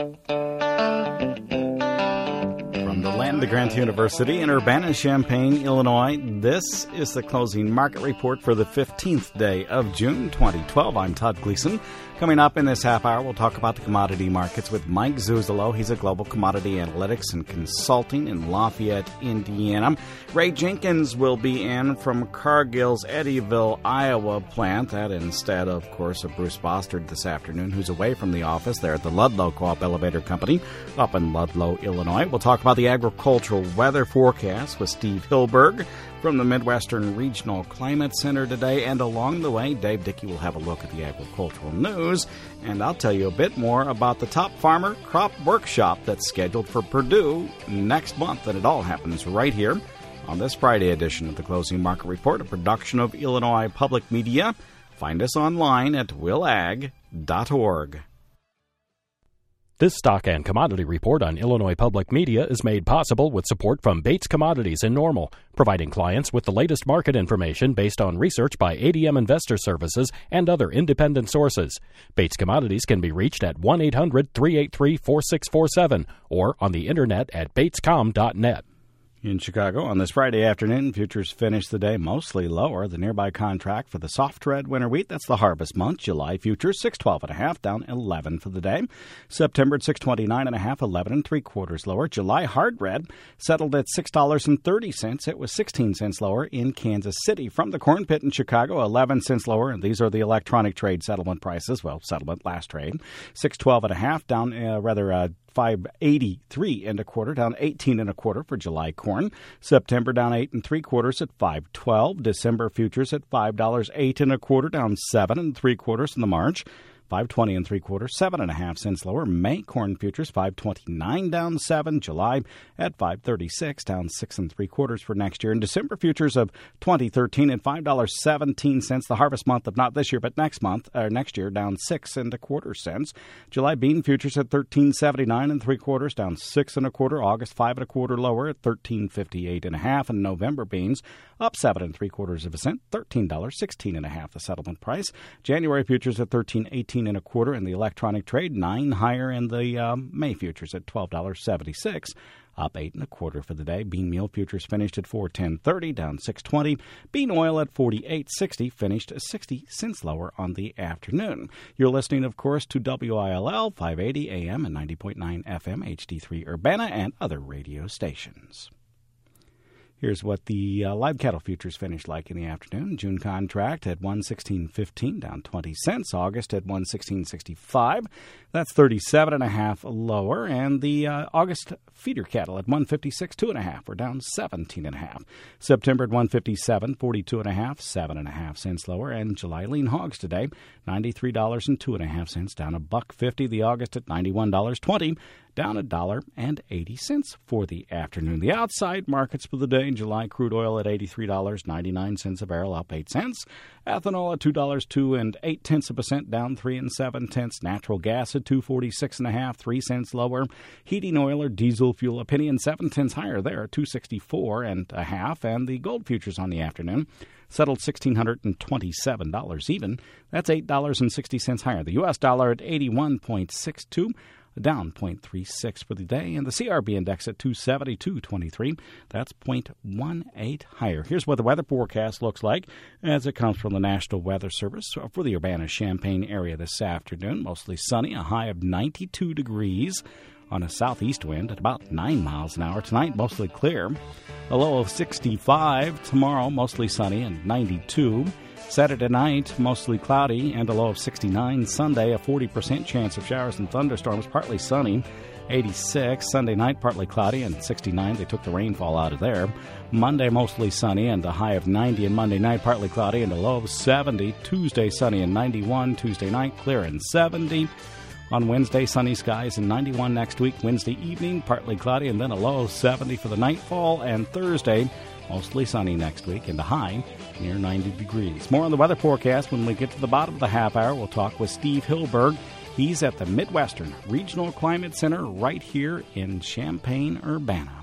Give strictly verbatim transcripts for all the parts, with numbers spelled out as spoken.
From the land of Grant University in Urbana-Champaign, Illinois, this is the closing market report for the fifteenth day of June twenty twelve. I'm Todd Gleason. Coming up in this half hour, we'll talk about the commodity markets with Mike Zuzolo. He's a global commodity analytics and consulting in Lafayette, Indiana. Ray Jenkins will be in from Cargill's Eddyville, Iowa plant. That instead, of course, of Bruce Bostard this afternoon, who's away from the office there at the Ludlow Co-op Elevator Company up in Ludlow, Illinois. We'll talk about the agricultural weather forecast with Steve Hilberg from the Midwestern Regional Climate Center today. And along the way, Dave Dickey will have a look at the agricultural news. And I'll tell you a bit more about the Top Farmer Crop Workshop that's scheduled for Purdue next month. And it all happens right here on this Friday edition of the Closing Market Report, a production of Illinois Public Media. Find us online at will ag dot org. This stock and commodity report on Illinois Public Media is made possible with support from Bates Commodities in Normal, providing clients with the latest market information based on research by A D M Investor Services and other independent sources. Bates Commodities can be reached at one eight hundred, three eight three, four six four seven or on the internet at bates com dot net. In Chicago, on this Friday afternoon, futures finished the day mostly lower. The nearby contract for the soft red winter wheat, that's the harvest month, July futures, six twelve and a half, down eleven for the day. September at six twenty-nine and a half, eleven and three quarters lower. July hard red settled at six dollars and thirty cents. It was sixteen cents lower in Kansas City. From the corn pit in Chicago, eleven cents lower, and these are the electronic trade settlement prices. Well, settlement last trade, six twelve and a half, down uh, rather uh, five eighty-three and a quarter, down eighteen and a quarter for July corn. September down eight and three quarters at five twelve. December futures at five dollars eight and a quarter, down seven and three quarters in the March. five twenty and three quarters, seven and a half cents lower. May corn futures five twenty-nine, down seven. July at five thirty-six, down six and three quarters for next year. And December futures of twenty thirteen at five dollars and seventeen cents. The harvest month of not this year but next month or next year, down six and a quarter cents. July bean futures at thirteen seventy-nine and three quarters, down six and a quarter. August five and a quarter lower at thirteen fifty-eight and a half. And November beans up seven and three quarters of a cent, thirteen dollars sixteen and a half the settlement price. January futures at thirteen eighteen and a quarter in the electronic trade, nine higher in the um, May futures at twelve dollars and seventy-six cents, up eight and a quarter for the day. Bean meal futures finished at four ten thirty, down six twenty. Bean oil at forty-eight sixty, finished sixty cents lower on the afternoon. You're listening, of course, to W I L L five eighty A M and ninety point nine F M, H D three Urbana, and other radio stations. Here's what the uh, live cattle futures finished like in the afternoon. June contract at one sixteen fifteen, down twenty cents. August at one sixteen sixty-five. That's thirty-seven and a half lower. And the uh, August feeder cattle at one fifty-six two and a half, we're down seventeen and a half. September at one fifty-seven forty-two and a half, seven and a half cents lower. And July lean hogs today, ninety-three dollars and two and a half cents, down a buck fifty. The August at ninety-one dollars and twenty cents. Down a dollar and eighty cents for the afternoon. The outside markets for the day: July crude oil at eighty-three dollars and ninety-nine cents a barrel, up eight cents. Ethanol at two dollars and two and eight tenths of a cent, down three and seven tenths. Natural gas at two forty-six and a half, three cents lower. Heating oil or diesel fuel a penny and seven tenths higher there, two sixty-four and a half. And the gold futures on the afternoon settled one thousand six hundred twenty-seven dollars even. That's eight dollars and sixty cents higher. The U S dollar at eighty-one point six two. Down zero point three six for the day, and the C R B index at two seventy-two twenty-three. That's zero point one eight higher. Here's what the weather forecast looks like as it comes from the National Weather Service for the Urbana-Champaign area this afternoon. Mostly sunny, a high of ninety-two degrees on a southeast wind at about nine miles an hour. Tonight, mostly clear. A low of sixty-five. Tomorrow, mostly sunny and ninety-two. Saturday night, mostly cloudy and a low of sixty-nine. Sunday, a forty percent chance of showers and thunderstorms, partly sunny, eighty-six. Sunday night, partly cloudy and sixty-nine. They took the rainfall out of there. Monday, mostly sunny and a high of ninety. And Monday night, partly cloudy and a low of seventy. Tuesday, sunny and ninety-one. Tuesday night, clear and seventy. On Wednesday, sunny skies and ninety-one next week. Wednesday evening, partly cloudy and then a low of seventy for the nightfall. And Thursday, mostly sunny next week and a high near ninety degrees. More on the weather forecast when we get to the bottom of the half hour. We'll talk with Steve Hilberg. He's at the Midwestern Regional Climate Center right here in Champaign-Urbana.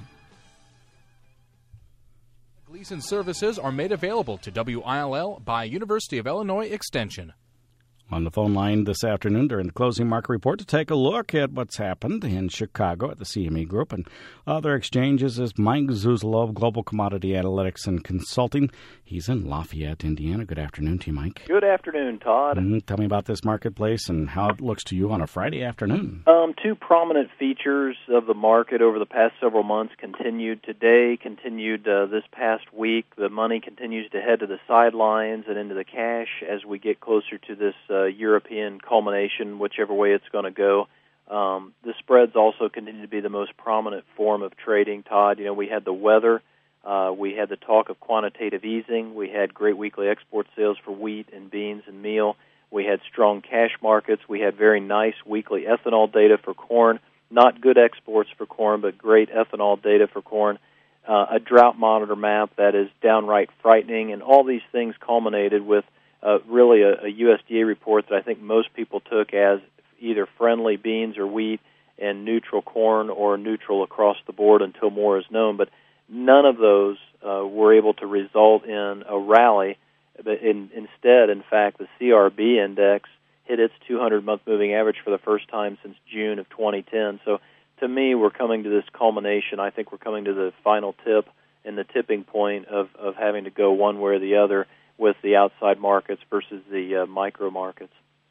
Gleason services are made available to W I L L by University of Illinois Extension. On the phone line this afternoon during the closing market report to take a look at what's happened in Chicago at the C M E Group and other exchanges is Mike Zuzolo, Global Commodity Analytics and Consulting. He's in Lafayette, Indiana. Good afternoon to you, Mike. Good afternoon, Todd. Mm-hmm. Tell me about this marketplace and how it looks to you on a Friday afternoon. Um, two prominent features of the market over the past several months continued today, continued uh, this past week. The money continues to head to the sidelines and into the cash as we get closer to this uh, European culmination, whichever way it's going to go. Um, the spreads also continue to be the most prominent form of trading, Todd. You know, we had the weather. Uh, we had the talk of quantitative easing. We had great weekly export sales for wheat and beans and meal. We had strong cash markets. We had very nice weekly ethanol data for corn. Not good exports for corn, but great ethanol data for corn. Uh, a drought monitor map that is downright frightening. And all these things culminated with uh, really a, a U S D A report that I think most people took as either friendly beans or wheat and neutral corn or neutral across the board until more is known. But none of those uh, were able to result in a rally. But in, instead, in fact, the C R B index hit its two hundred month moving average for the first time since June of twenty ten. So to me, we're coming to this culmination. I think we're coming to the final tip and the tipping point of, of having to go one way or the other with the outside markets versus the uh, micro markets.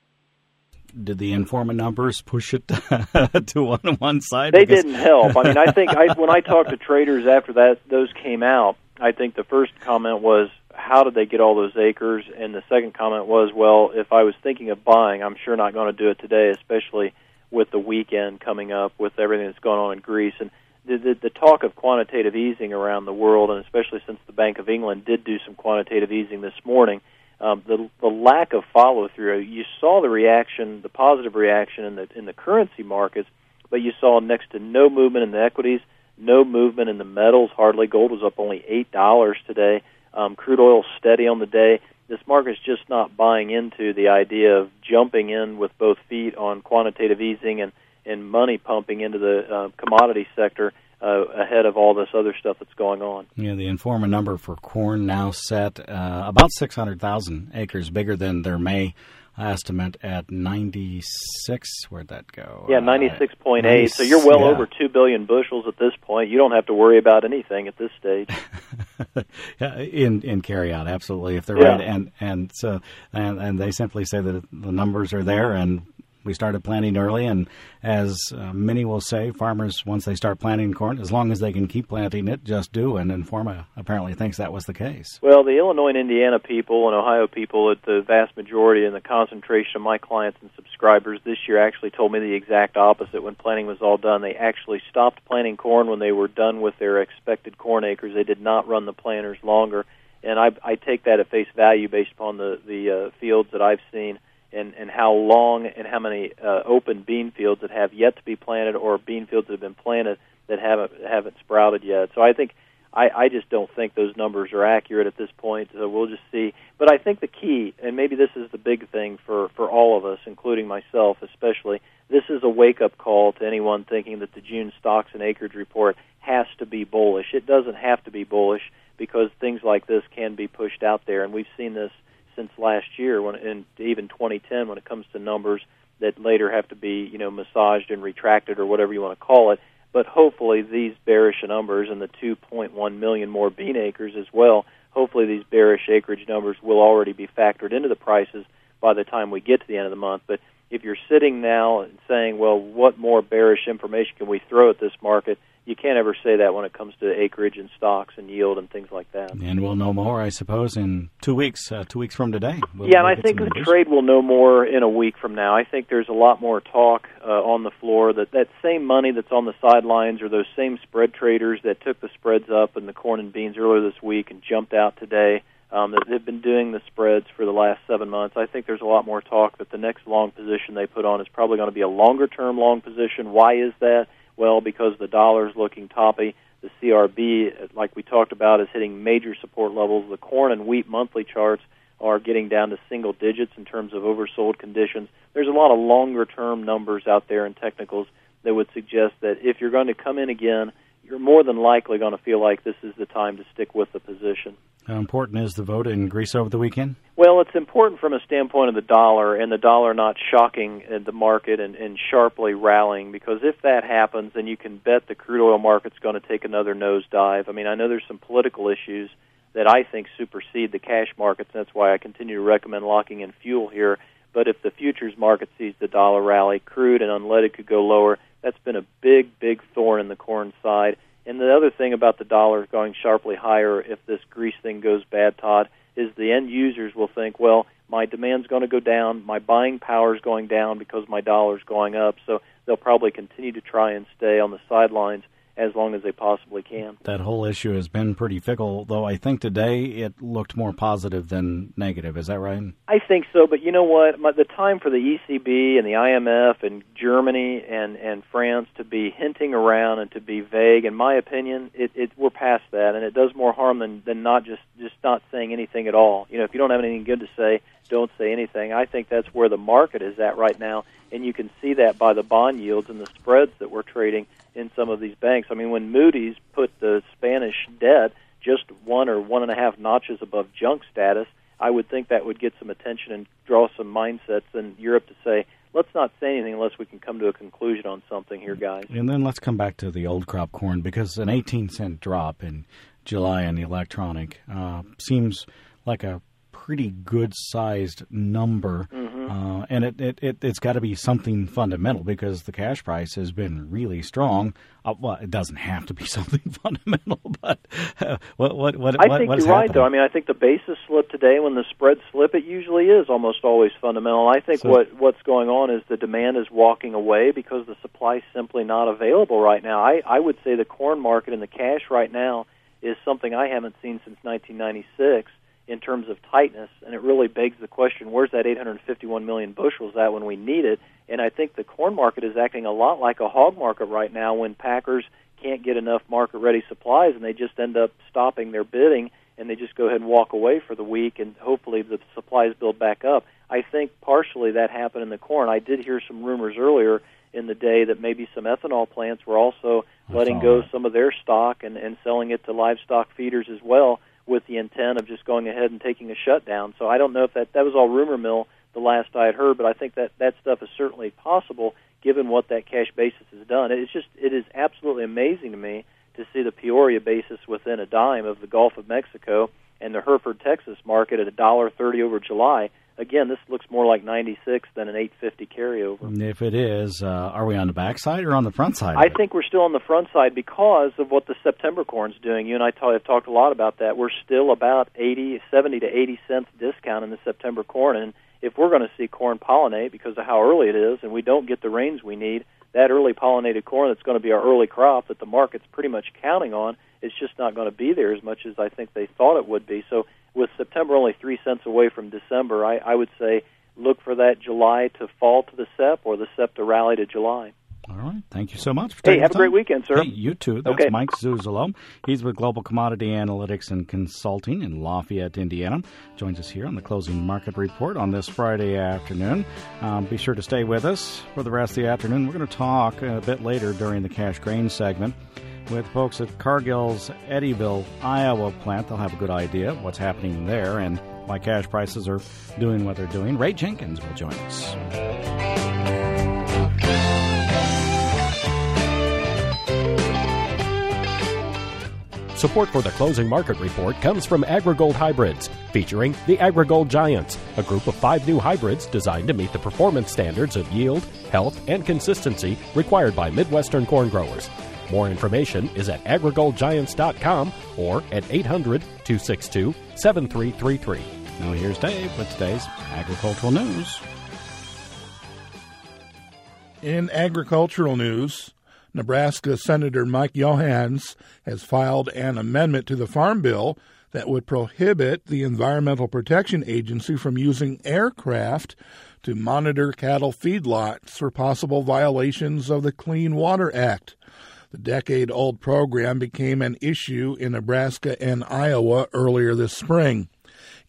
Did the Informa numbers push it to one one side? They because... didn't help. I mean, I think I, when I talked to traders after that, those came out, I think the first comment was, how did they get all those acres? And the second comment was, well, if I was thinking of buying, I'm sure not going to do it today, especially with the weekend coming up, with everything that's going on in Greece. And the, the, the talk of quantitative easing around the world, and especially since the Bank of England did do some quantitative easing this morning, um, the, the lack of follow-through, you saw the reaction, the positive reaction in the, in the currency markets, but you saw next to no movement in the equities, no movement in the metals, hardly. Gold was up only eight dollars today. Um, crude oil steady on the day. This market's just not buying into the idea of jumping in with both feet on quantitative easing and, and money pumping into the uh, commodity sector uh, ahead of all this other stuff that's going on. Yeah, the Informa number for corn now set uh, about six hundred thousand acres, bigger than their May estimate at ninety-six. Where'd that go? Yeah, ninety-six point eight. Uh, so you're well yeah. over two billion bushels at this point. You don't have to worry about anything at this stage. yeah, in in carryout, absolutely. If they're yeah. right, and and so and, and they simply say that the numbers are there, and we started planting early. And as uh, many will say, farmers, once they start planting corn, as long as they can keep planting it, just do. And Informa apparently thinks that was the case. Well, the Illinois and Indiana people and Ohio people, at the vast majority and the concentration of my clients and subscribers this year, actually told me the exact opposite. When planting was all done, they actually stopped planting corn when they were done with their expected corn acres. They did not run the planters longer. And I, I take that at face value based upon the, the uh, fields that I've seen. And, and how long and how many uh, open bean fields that have yet to be planted, or bean fields that have been planted that haven't haven't sprouted yet. So I think I, I just don't think those numbers are accurate at this point. So we'll just see. But I think the key, and maybe this is the big thing for, for all of us, including myself especially, this is a wake-up call to anyone thinking that the June stocks and acreage report has to be bullish. It doesn't have to be bullish, because things like this can be pushed out there, and we've seen this since last year, when, and even twenty ten, when it comes to numbers that later have to be, you know, massaged and retracted or whatever you want to call it. But hopefully these bearish numbers and the two point one million more bean acres as well, hopefully these bearish acreage numbers will already be factored into the prices by the time we get to the end of the month. But if you're sitting now and saying, well, what more bearish information can we throw at this market, you can't ever say that when it comes to acreage and stocks and yield and things like that. And we'll know more, I suppose, in two weeks, uh, two weeks from today. We'll, yeah, and we'll I think the trade will know more in a week from now. I think there's a lot more talk uh, on the floor that that same money that's on the sidelines, or those same spread traders that took the spreads up in the corn and beans earlier this week and jumped out today, um, that have been doing the spreads for the last seven months. I think there's a lot more talk that the next long position they put on is probably going to be a longer-term long position. Why is that? Well, because the dollar's looking toppy. The C R B, like we talked about, is hitting major support levels. The corn and wheat monthly charts are getting down to single digits in terms of oversold conditions. There's a lot of longer-term numbers out there in technicals that would suggest that if you're going to come in again you're more than likely going to feel like this is the time to stick with the position. How important is the vote in Greece over the weekend? Well, it's important from a standpoint of the dollar, and the dollar not shocking the market and, and sharply rallying, because if that happens, then you can bet the crude oil market's going to take another nosedive. I mean, I know there's some political issues that I think supersede the cash markets, and that's why I continue to recommend locking in fuel here. But if the futures market sees the dollar rally, crude and unleaded could go lower. That's been a big, big thorn in the corn side. And the other thing about the dollar going sharply higher if this Greece thing goes bad, Todd, is the end users will think, well, my demand's going to go down, my buying power is going down because my dollar's going up, so they'll probably continue to try and stay on the sidelines as long as they possibly can. That whole issue has been pretty fickle, though I think today it looked more positive than negative. Is that right? I think so, but you know what? My, the time for the E C B and the I M F and Germany and, and France to be hinting around and to be vague, in my opinion, it, it we're past that, and it does more harm than, than not just, just not saying anything at all. You know, if you don't have anything good to say, don't say anything. I think that's where the market is at right now, and you can see that by the bond yields and the spreads that we're trading in some of these banks. I mean, when Moody's put the Spanish debt just one or one and a half notches above junk status, I would think that would get some attention and draw some mindsets in Europe to say, let's not say anything unless we can come to a conclusion on something here, guys. And then let's come back to the old crop corn, because an eighteen cent drop in July on the electronic uh, seems like a pretty good-sized number, mm-hmm. uh, and it, it, it, it's got to be something fundamental, because the cash price has been really strong. Uh, well, it doesn't have to be something fundamental, but uh, what what what I what, think what is you're right, happening? though. I mean, I think the basis slip today, when the spreads slip, it usually is almost always fundamental. I think so, what what's going on is the demand is walking away because the supply is simply not available right now. I, I would say the corn market and the cash right now is something I haven't seen since nineteen ninety-six. In terms of tightness, and it really begs the question, where's that eight hundred fifty-one million bushels at when we need it? And I think the corn market is acting a lot like a hog market right now when packers can't get enough market-ready supplies, and they just end up stopping their bidding, and they just go ahead and walk away for the week, and hopefully the supplies build back up. I think partially that happened in the corn. I did hear some rumors earlier in the day that maybe some ethanol plants were also letting go that. some of their stock and, and selling it to livestock feeders as well, with the intent of just going ahead and taking a shutdown. So I don't know if that, that was all rumor mill the last I had heard, but I think that that stuff is certainly possible given what that cash basis has done. It's just, it is absolutely amazing to me to see the Peoria basis within a dime of the Gulf of Mexico and the Hereford, Texas market at one dollar thirty over July. Again, this looks more like ninety-six than an eight fifty carryover. If it is, uh, are we on the back side or on the front side? I think we're still on the front side because of what the September corn's doing. You and I t- have talked a lot about that. We're still about eighty, seventy to eighty cents discount in the September corn, and if we're going to see corn pollinate because of how early it is and we don't get the rains we need, that early pollinated corn that's going to be our early crop that the market's pretty much counting on, it's just not going to be there as much as I think they thought it would be. So with September only three cents away from December, I, I would say look for that July to fall to the S E P or the S E P to rally to July. All right. Thank you so much for Hey, taking have the a great time. weekend, sir. Hey, you too. That's Okay. Mike Zuzolo. He's with Global Commodity Analytics and Consulting in Lafayette, Indiana. Joins us here on the Closing Market Report on this Friday afternoon. Um, be sure to stay with us for the rest of the afternoon. We're going to talk a bit later during the Cash Grain segment with folks at Cargill's Eddyville, Iowa plant. They'll have a good idea of what's happening there and why cash prices are doing what they're doing. Ray Jenkins will join us. Support for the Closing Market Report comes from AgriGold Hybrids, featuring the AgriGold Giants, a group of five new hybrids designed to meet the performance standards of yield, health, and consistency required by Midwestern corn growers. More information is at agri gold giants dot com or at eight hundred, two six two, seven three three three. Now here's Dave with today's agricultural news. In agricultural news, Nebraska Senator Mike Johanns has filed an amendment to the Farm Bill that would prohibit the Environmental Protection Agency from using aircraft to monitor cattle feedlots for possible violations of the Clean Water Act. The decade-old program became an issue in Nebraska and Iowa earlier this spring.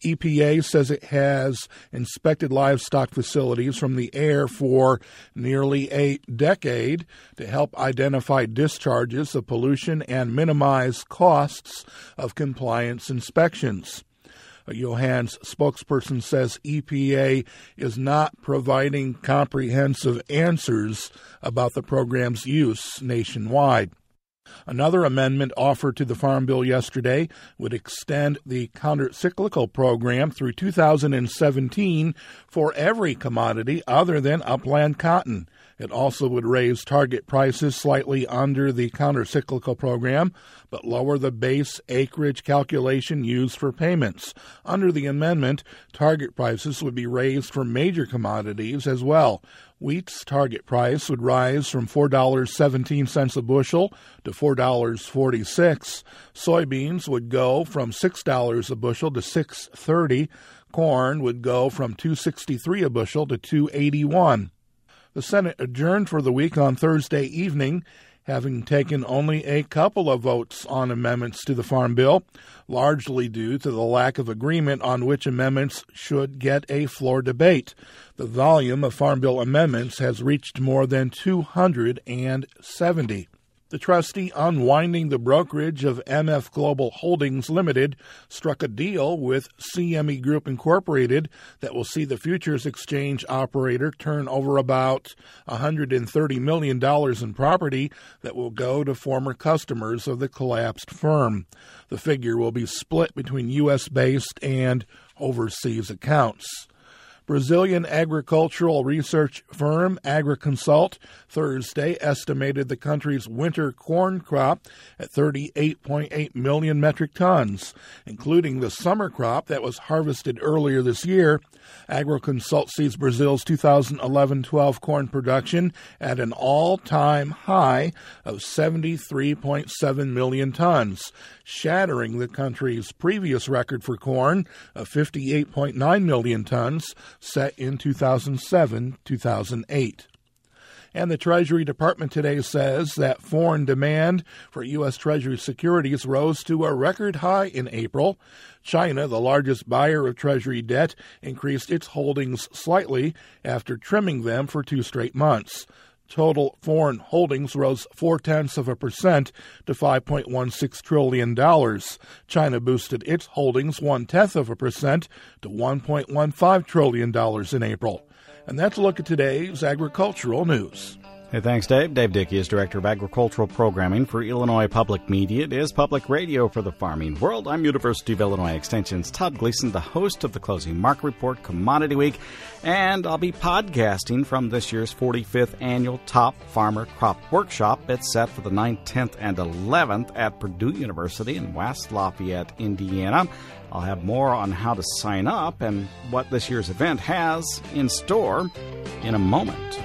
E P A says it has inspected livestock facilities from the air for nearly a decade to help identify discharges of pollution and minimize costs of compliance inspections. A Johans spokesperson says E P A is not providing comprehensive answers about the program's use nationwide. Another amendment offered to the Farm Bill yesterday would extend the counter-cyclical program through two thousand seventeen for every commodity other than upland cotton. It also would raise target prices slightly under the counter-cyclical program, but lower the base acreage calculation used for payments. Under the amendment, target prices would be raised for major commodities as well. Wheat's target price would rise from four dollars and seventeen cents a bushel to four dollars and forty-six cents. Soybeans would go from six dollars a bushel to six dollars and thirty cents. Corn would go from two dollars and sixty-three cents a bushel to two dollars and eighty-one cents. The Senate adjourned for the week on Thursday evening, having taken only a couple of votes on amendments to the Farm Bill, largely due to the lack of agreement on which amendments should get a floor debate. The volume of Farm Bill amendments has reached more than two hundred seventy. The trustee unwinding the brokerage of M F Global Holdings Limited struck a deal with C M E Group Incorporated that will see the futures exchange operator turn over about one hundred thirty million dollars in property that will go to former customers of the collapsed firm. The figure will be split between U S-based and overseas accounts. Brazilian agricultural research firm AgriConsult Thursday estimated the country's winter corn crop at thirty-eight point eight million metric tons, including the summer crop that was harvested earlier this year. AgriConsult sees Brazil's two thousand eleven twelve corn production at an all-time high of seventy-three point seven million tons, shattering the country's previous record for corn of fifty-eight point nine million tons, set in two thousand seven to two thousand eight. And the Treasury Department today says that foreign demand for U S. Treasury securities rose to a record high in April. China, the largest buyer of Treasury debt, increased its holdings slightly after trimming them for two straight months. Total foreign holdings rose four-tenths of a percent to five point one six trillion dollars. China boosted its holdings one-tenth of a percent to one point one five trillion dollars in April. And that's a look at today's agricultural news. Hey, thanks, Dave. Dave Dickey is Director of Agricultural Programming for Illinois Public Media. It is public radio for the farming world. I'm University of Illinois Extension's Todd Gleason, the host of the Closing Market Report Commodity Week, and I'll be podcasting from this year's forty-fifth Annual Top Farmer Crop Workshop. It's set for the ninth, tenth, and eleventh at Purdue University in West Lafayette, Indiana. I'll have more on how to sign up and what this year's event has in store in a moment.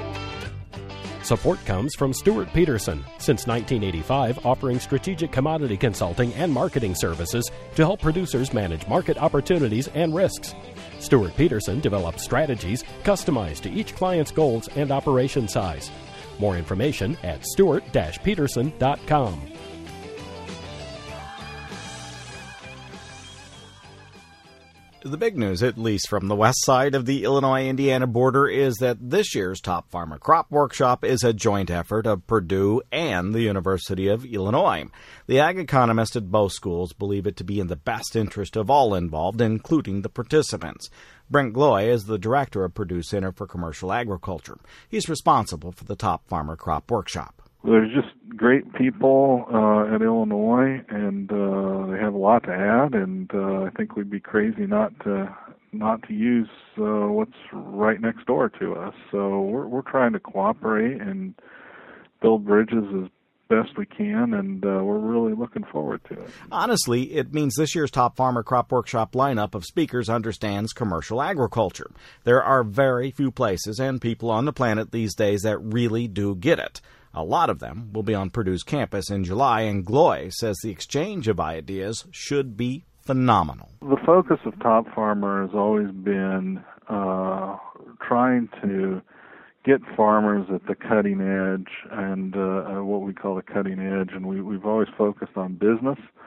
Support comes from Stuart Peterson, since nineteen eighty-five offering strategic commodity consulting and marketing services to help producers manage market opportunities and risks. Stuart Peterson develops strategies customized to each client's goals and operation size. More information at stuart dash peterson dot com. The big news, at least from the west side of the Illinois-Indiana border, is that this year's Top Farmer Crop Workshop is a joint effort of Purdue and the University of Illinois. The ag economists at both schools believe it to be in the best interest of all involved, including the participants. Brent Gloy is the director of Purdue Center for Commercial Agriculture. He's responsible for the Top Farmer Crop Workshop. There's just great people uh, at Illinois, and uh, they have a lot to add, and uh, I think we'd be crazy not to not to use uh, what's right next door to us. So we're we're trying to cooperate and build bridges as best we can, and uh, we're really looking forward to it. Honestly, it means this year's Top Farmer Crop Workshop lineup of speakers understands commercial agriculture. There are very few places and people on the planet these days that really do get it. A lot of them will be on Purdue's campus in July, and Gloy says the exchange of ideas should be phenomenal. The focus of Top Farmer has always been uh, trying to get farmers at the cutting edge and uh, what we call the cutting edge, and we, we've always focused on business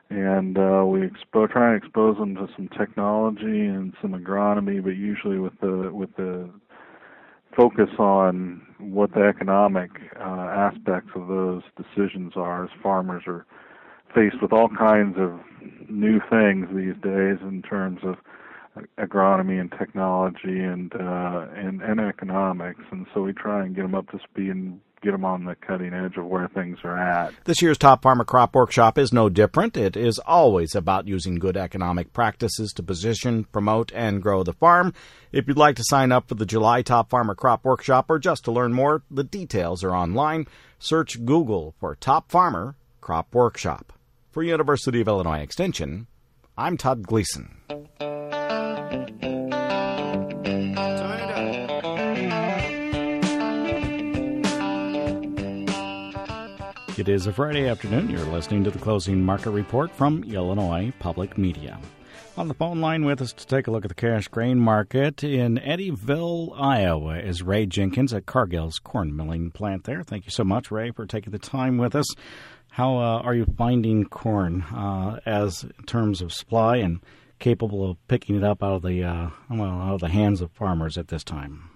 and uh, we expo- try and expose them to some technology and some agronomy, but usually with the with the focus on what the economic uh, aspects of those decisions are, as farmers are faced with all kinds of new things these days in terms of agronomy and technology and uh, and, and economics, and so we try and get them up to speed and get them on the cutting edge of where things are at. This year's Top Farmer Crop Workshop is no different. It is always about using good economic practices to position, promote, and grow the farm. If you'd like to sign up for the July Top Farmer Crop Workshop or just to learn more, the details are online. Search Google for Top Farmer Crop Workshop. For University of Illinois Extension, I'm Todd Gleason. It is a Friday afternoon. You're listening to the Closing Market Report from Illinois Public Media. On the phone line with us to take a look at the cash grain market in Eddyville, Iowa, is Ray Jenkins at Cargill's corn milling plant there. Thank you so much, Ray, for taking the time with us. How uh, are you finding corn uh, as in terms of supply and capable of picking it up out of the uh, well out of the hands of farmers at this time?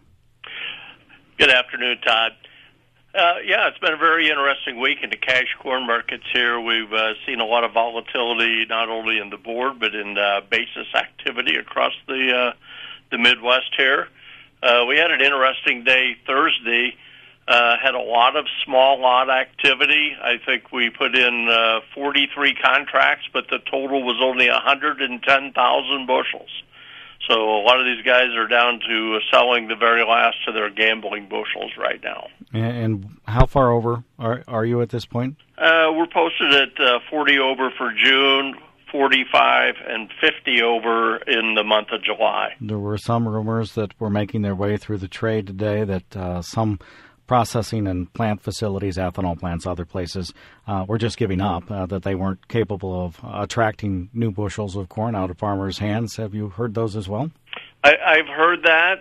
Good afternoon, Todd. Uh, yeah, it's been a very interesting week in the cash corn markets here. We've uh, seen a lot of volatility not only in the board but in uh, basis activity across the uh, the Midwest here. Uh, we had an interesting day Thursday. Uh, had a lot of small lot activity. I think we put in uh, forty-three contracts, but the total was only one hundred ten thousand bushels. So a lot of these guys are down to selling the very last of their gambling bushels right now. And how far over are, are you at this point? Uh, we're posted at uh, forty over for June, forty-five, and fifty over in the month of July. There were some rumors that were making their way through the trade today that uh, some processing and plant facilities, ethanol plants, other places, uh, were just giving up, uh, that they weren't capable of uh, attracting new bushels of corn out of farmers' hands. Have you heard those as well? I, I've heard that.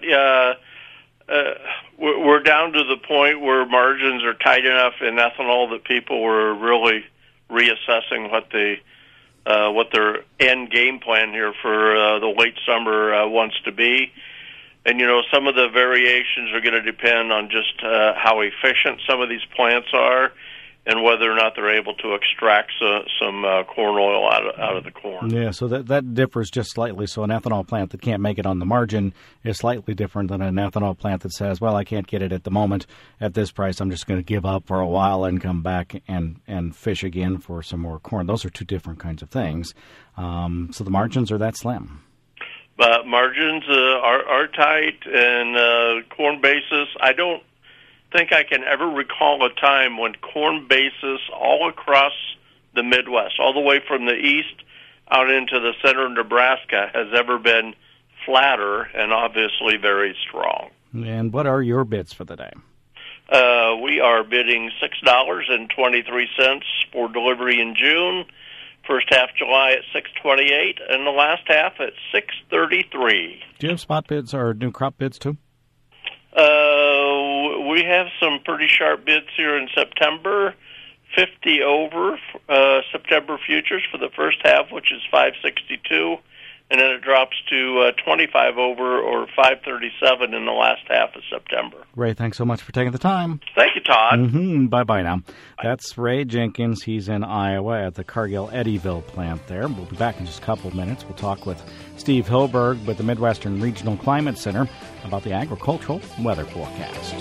Uh, uh, we're, we're down to the point where margins are tight enough in ethanol that people were really reassessing what the uh, what their end game plan here for uh, the late summer uh, wants to be. And, you know, some of the variations are going to depend on just uh, how efficient some of these plants are and whether or not they're able to extract uh, some uh, corn oil out of, out of the corn. Yeah, so that, that differs just slightly. So an ethanol plant that can't make it on the margin is slightly different than an ethanol plant that says, well, I can't get it at the moment at this price. I'm just going to give up for a while and come back and, and fish again for some more corn. Those are two different kinds of things. Um, so the margins are that slim. But margins uh, are, are tight, and uh, corn basis, I don't think I can ever recall a time when corn basis all across the Midwest, all the way from the east out into the center of Nebraska, has ever been flatter and obviously very strong. And what are your bids for the day? Uh, we are bidding six dollars and twenty-three cents for delivery in June. First half July at six twenty-eight, and the last half at six thirty-three. Do you have spot bids or new crop bids too? Uh, we have some pretty sharp bids here in September. fifty over uh, September futures for the first half, which is five sixty-two, and then it drops to uh, twenty-five over or five thirty-seven in the last half of September. Ray, thanks so much for taking the time. Thank you, Todd. Mm-hmm. Bye-bye now. That's Ray Jenkins. He's in Iowa at the Cargill Eddyville plant there. We'll be back in just a couple of minutes. We'll talk with Steve Hilberg with the Midwestern Regional Climate Center about the agricultural weather forecast.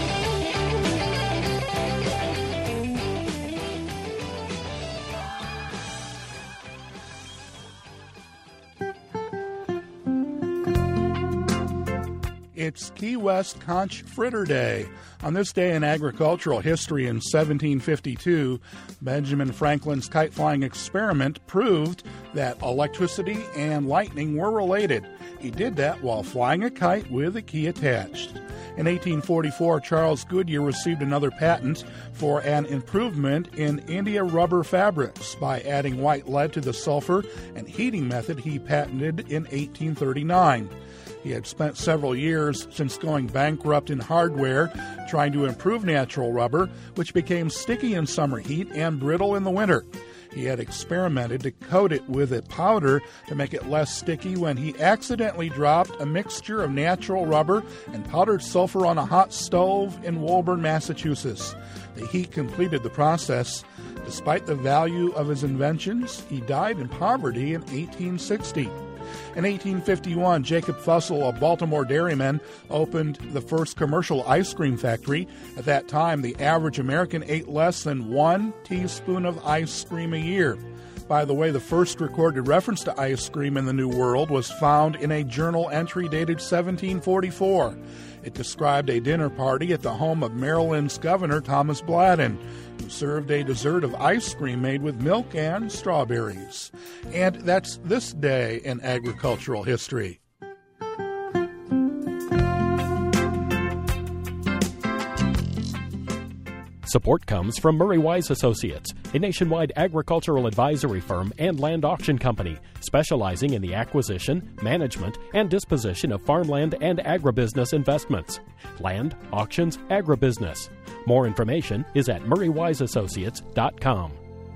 It's Key West Conch Fritter Day. On this day in agricultural history in seventeen fifty-two, Benjamin Franklin's kite-flying experiment proved that electricity and lightning were related. He did that while flying a kite with a key attached. In eighteen forty-four, Charles Goodyear received another patent for an improvement in India rubber fabrics by adding white lead to the sulfur and heating method he patented in eighteen thirty-nine. He had spent several years since going bankrupt in hardware trying to improve natural rubber, which became sticky in summer heat and brittle in the winter. He had experimented to coat it with a powder to make it less sticky when he accidentally dropped a mixture of natural rubber and powdered sulfur on a hot stove in Woburn, Massachusetts. The heat completed the process. Despite the value of his inventions, he died in poverty in eighteen sixty. In eighteen fifty-one, Jacob Fussell, a Baltimore dairyman, opened the first commercial ice cream factory. At that time, the average American ate less than one teaspoon of ice cream a year. By the way, the first recorded reference to ice cream in the New World was found in a journal entry dated seventeen forty-four. It described a dinner party at the home of Maryland's Governor Thomas Bladden, who served a dessert of ice cream made with milk and strawberries. And that's this day in agricultural history. Support comes from Murray Wise Associates, a nationwide agricultural advisory firm and land auction company specializing in the acquisition, management, and disposition of farmland and agribusiness investments. Land, auctions, agribusiness. More information is at murray wise associates dot com.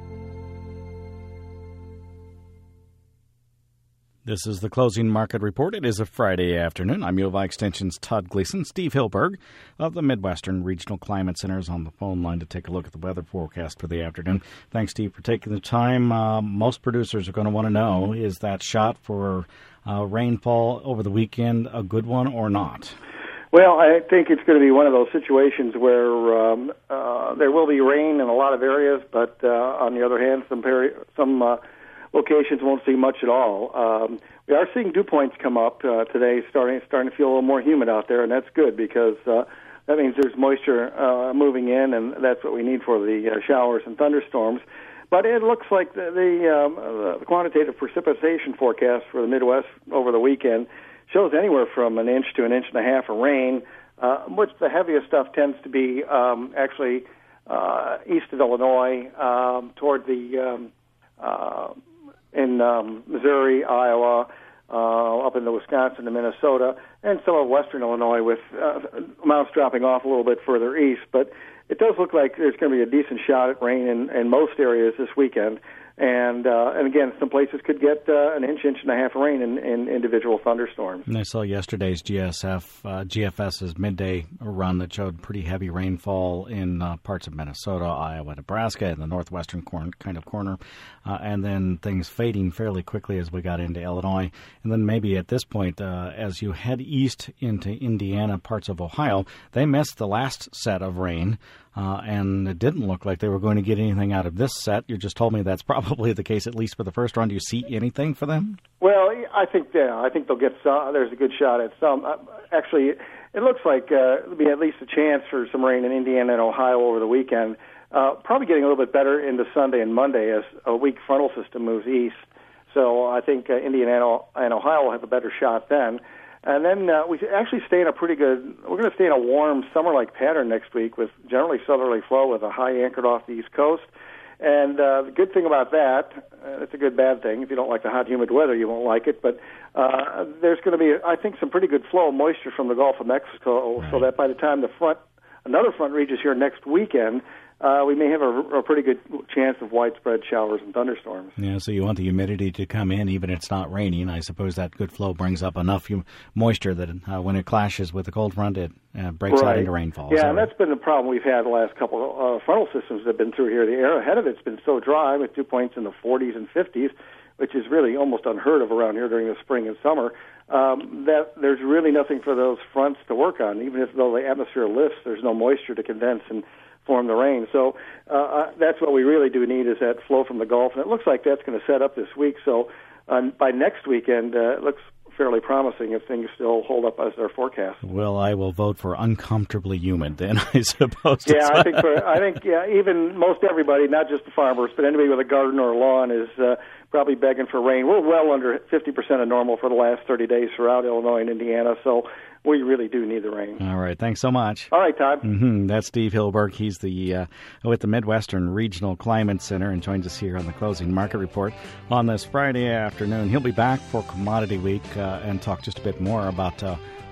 This is the Closing Market Report. It is a Friday afternoon. I'm U of I Extension's Todd Gleason. Steve Hilberg of the Midwestern Regional Climate Center is on the phone line to take a look at the weather forecast for the afternoon. Thanks, Steve, for taking the time. Uh, most producers are going to want to know, is that shot for uh, rainfall over the weekend a good one or not? Well, I think it's going to be one of those situations where um, uh, there will be rain in a lot of areas, but uh, on the other hand, some peri- some uh, locations won't see much at all. Um, we are seeing dew points come up uh, today, starting starting to feel a little more humid out there, and that's good because uh, that means there's moisture uh, moving in, and that's what we need for the uh, showers and thunderstorms. But it looks like the, the, um, uh, the quantitative precipitation forecast for the Midwest over the weekend shows anywhere from an inch to an inch and a half of rain, uh, which the heaviest stuff tends to be um, actually uh, east of Illinois, um, toward the um, uh, in um, Missouri, Iowa, uh, up into Wisconsin and Minnesota, and some of western Illinois, with uh, amounts dropping off a little bit further east. But it does look like there's going to be a decent shot at rain in, in most areas this weekend. And uh, and again, some places could get uh, an inch, inch and a half of rain in, in individual thunderstorms. And I saw yesterday's G S F, uh, GFS's midday run that showed pretty heavy rainfall in uh, parts of Minnesota, Iowa, Nebraska, and the northwestern corn, kind of corner, uh, and then things fading fairly quickly as we got into Illinois. And then maybe at this point, uh, as you head east into Indiana, parts of Ohio, they missed the last set of rain. Uh, and it didn't look like they were going to get anything out of this set. You just told me that's probably the case, at least for the first round. Do you see anything for them? Well, I think yeah, I think they'll get some. There's a good shot at some. Uh, actually, it looks like uh, there'll be at least a chance for some rain in Indiana and Ohio over the weekend. Uh, probably getting a little bit better into Sunday and Monday as a weak frontal system moves east. So I think uh, Indiana and Ohio will have a better shot then. And then uh, we actually stay in a pretty good, we're going to stay in a warm summer-like pattern next week with generally southerly flow with a high anchored off the East Coast. And uh, the good thing about that, uh, it's a good bad thing. If you don't like the hot, humid weather, you won't like it. But uh, there's going to be, I think, some pretty good flow of moisture from the Gulf of Mexico, right, so that by the time the front, another front reaches here next weekend, Uh, we may have a, a pretty good chance of widespread showers and thunderstorms. Yeah, so you want the humidity to come in even if it's not raining. I suppose that good flow brings up enough hum- moisture that uh, when it clashes with the cold front, it uh, breaks right. out into rainfall. Yeah, so, and that's been the problem we've had the last couple of uh, frontal systems that have been through here. The air ahead of it's been so dry with dew points in the forties and fifties, which is really almost unheard of around here during the spring and summer, um, that there's really nothing for those fronts to work on. Even if though the atmosphere lifts, there's no moisture to condense and form the rain. So uh, that's what we really do need, is that flow from the Gulf. And it looks like that's going to set up this week. So uh, by next weekend, uh, it looks fairly promising if things still hold up as their forecast. Well, I will vote for uncomfortably humid then, I suppose. Yeah, I think for, I think yeah, even most everybody, not just the farmers, but anybody with a garden or a lawn is uh, probably begging for rain. We're well under fifty percent of normal for the last thirty days throughout Illinois and Indiana, so we really do need the rain. All right. Thanks so much. All right, Todd. Mm-hmm. That's Steve Hilberg. He's the uh, with the Midwestern Regional Climate Center and joins us here on the Closing Market Report on this Friday afternoon. He'll be back for Commodity Week uh, and talk just a bit more about uh,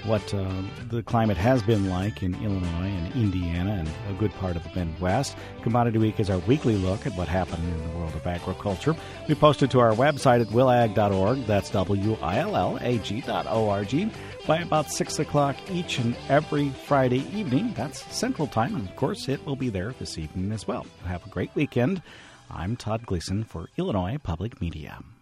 what uh, the climate has been like in Illinois and Indiana and a good part of the Midwest. Commodity Week is our weekly look at what happened in the world of agriculture. We posted to our website at willag dot org. That's W I L L A G dot O R G. By about six o'clock each and every Friday evening. That's Central Time, and of course it will be there this evening as well. Have a great weekend. I'm Todd Gleason for Illinois Public Media.